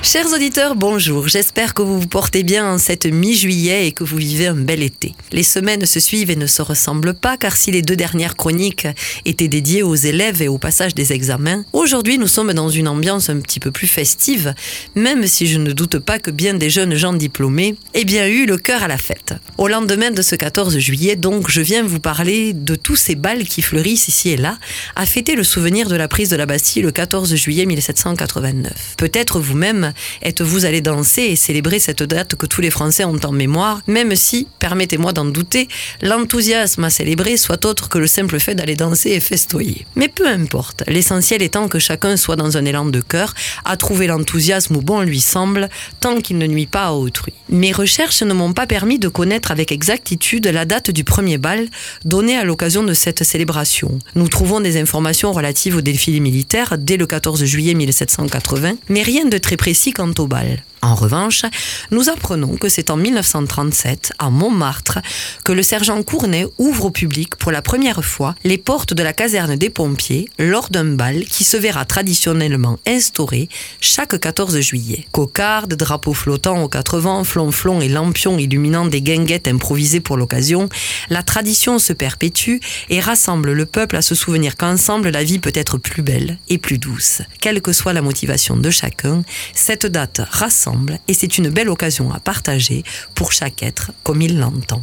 Chers auditeurs, bonjour. J'espère que vous vous portez bien en cette mi-juillet et que vous vivez un bel été. Les semaines se suivent et ne se ressemblent pas, car si les 2 dernières chroniques étaient dédiées aux élèves et au passage des examens, aujourd'hui nous sommes dans une ambiance un petit peu plus festive, même si je ne doute pas que bien des jeunes gens diplômés aient bien eu le cœur à la fête. Au lendemain de ce 14 juillet, donc, je viens vous parler de tous ces bals qui fleurissent ici et là, à fêter le souvenir de la prise de la Bastille le 14 juillet 1789. Peut-être vous-même êtes-vous allé danser et célébrer cette date que tous les Français ont en mémoire, même si, permettez-moi d'en douter, l'enthousiasme à célébrer soit autre que le simple fait d'aller danser et festoyer. Mais peu importe, l'essentiel étant que chacun soit dans un élan de cœur, à trouver l'enthousiasme où bon lui semble, tant qu'il ne nuit pas à autrui. Mes recherches ne m'ont pas permis de connaître avec exactitude la date du premier bal donné à l'occasion de cette célébration. Nous trouvons des informations relatives au défilé militaire dès le 14 juillet 1780, mais rien de très précis quant au bal. En revanche, nous apprenons que c'est en 1937, à Montmartre, que le sergent Cournet ouvre au public pour la première fois les portes de la caserne des pompiers lors d'un bal qui se verra traditionnellement instauré chaque 14 juillet. Cocardes, drapeaux flottants aux 4 vents, flonflons et lampions illuminant des guinguettes improvisées pour l'occasion, la tradition se perpétue et rassemble le peuple à se souvenir qu'ensemble la vie peut être plus belle et plus douce. Quelle que soit la motivation de chacun, cette date rassemble et c'est une belle occasion à partager pour chaque être comme il l'entend.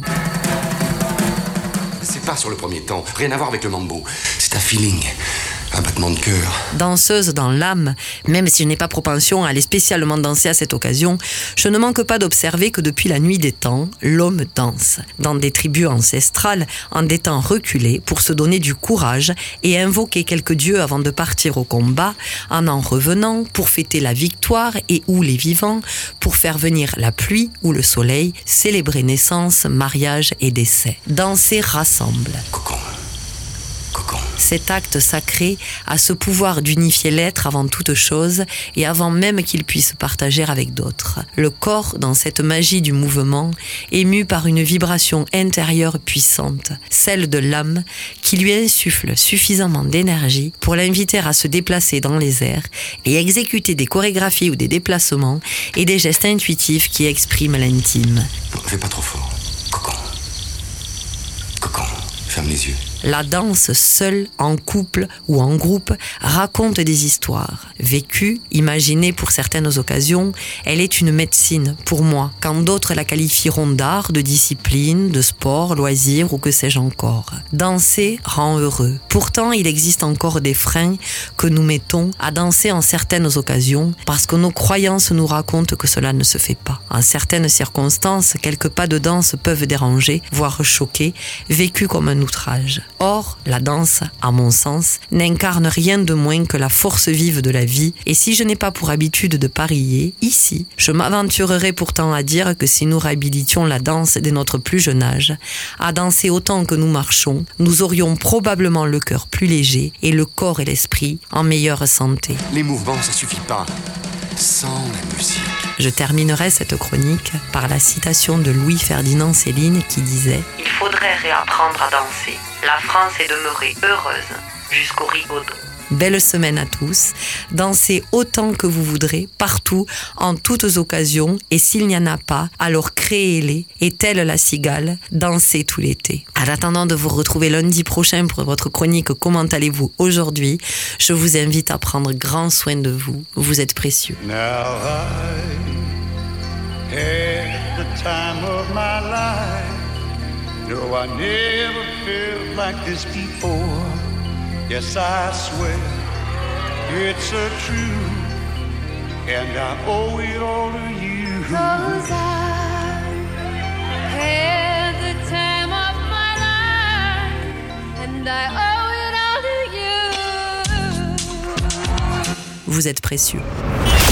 C'est pas sur le premier temps, rien à voir avec le mambo. C'est un feeling, un battement de cœur. Danseuse dans l'âme, même si je n'ai pas propension à aller spécialement danser à cette occasion, je ne manque pas d'observer que depuis la nuit des temps, l'homme danse. Dans des tribus ancestrales, en des temps reculés, pour se donner du courage et invoquer quelques dieux avant de partir au combat, en revenant, pour fêter la victoire et ou les vivants, pour faire venir la pluie ou le soleil, célébrer naissance, mariage et décès. Danser rassemble. Cocon. Cet acte sacré a ce pouvoir d'unifier l'être avant toute chose et avant même qu'il puisse partager avec d'autres. Le corps, dans cette magie du mouvement, ému par une vibration intérieure puissante, celle de l'âme, qui lui insuffle suffisamment d'énergie pour l'inviter à se déplacer dans les airs et exécuter des chorégraphies ou des déplacements et des gestes intuitifs qui expriment l'intime. Non, fais pas trop fort. Cocon, ferme les yeux. La danse, seule, en couple ou en groupe, raconte des histoires. Vécue, imaginée pour certaines occasions, elle est une médecine pour moi, quand d'autres la qualifieront d'art, de discipline, de sport, loisir ou que sais-je encore. Danser rend heureux. Pourtant, il existe encore des freins que nous mettons à danser en certaines occasions parce que nos croyances nous racontent que cela ne se fait pas. En certaines circonstances, quelques pas de danse peuvent déranger, voire choquer, vécus comme un outrage. Or, la danse, à mon sens, n'incarne rien de moins que la force vive de la vie, et si je n'ai pas pour habitude de parier, ici, je m'aventurerai pourtant à dire que si nous réhabilitions la danse dès notre plus jeune âge, à danser autant que nous marchons, nous aurions probablement le cœur plus léger et le corps et l'esprit en meilleure santé. Les mouvements, ça suffit pas. Sans la musique. Je terminerai cette chronique par la citation de Louis-Ferdinand Céline qui disait « Il faudrait réapprendre à danser. La France est demeurée heureuse jusqu'au rigaudon. » Belle semaine à tous. Dansez autant que vous voudrez, partout, en toutes occasions. Et s'il n'y en a pas, alors créez-les. Et telle la cigale, dansez tout l'été. En attendant de vous retrouver lundi prochain pour votre chronique « Comment allez-vous aujourd'hui ?», je vous invite à prendre grand soin de vous. Vous êtes précieux. Now I had the time of my life. No, I never felt like this before. Yes, I swear it's a truth, and I owe it all to you. 'Cause I had the time of my life, and I owe it all to you. Vous êtes précieux.